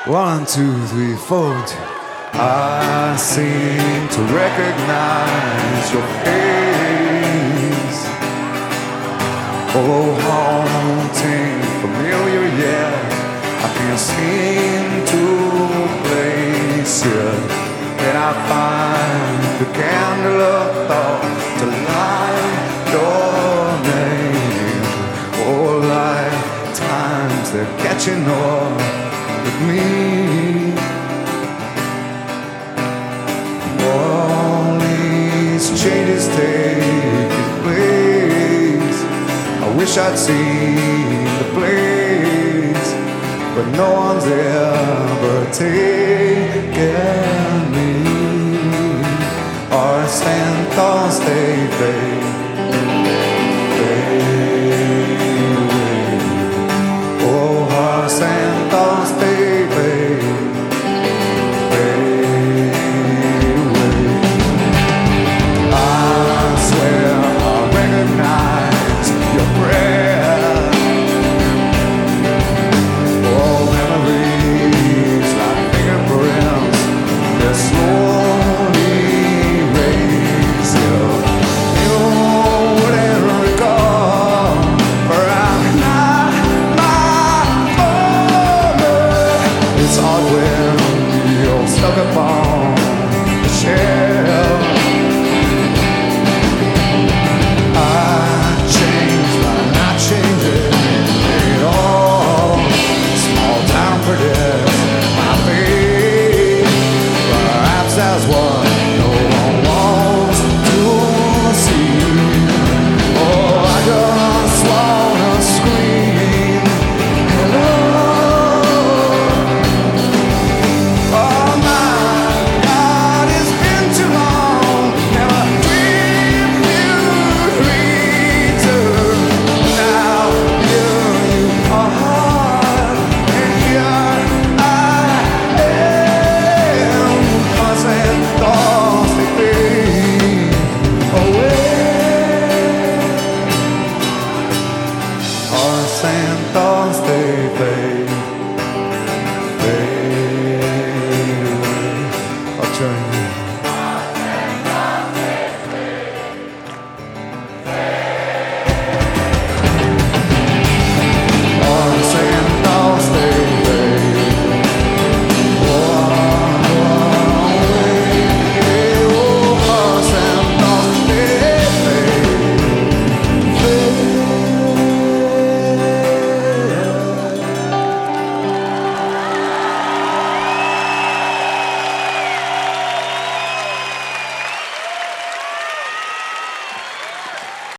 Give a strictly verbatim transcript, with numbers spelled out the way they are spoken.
One, two, three, four. I seem to recognize your face. Oh, haunting, familiar, yeah. I can't seem to place it. And I find the candle of thought to light your name. Oh, lifetimes they're catching up with me. All these changes taking place. I wish I'd seen the place, but no one's ever taken me or stand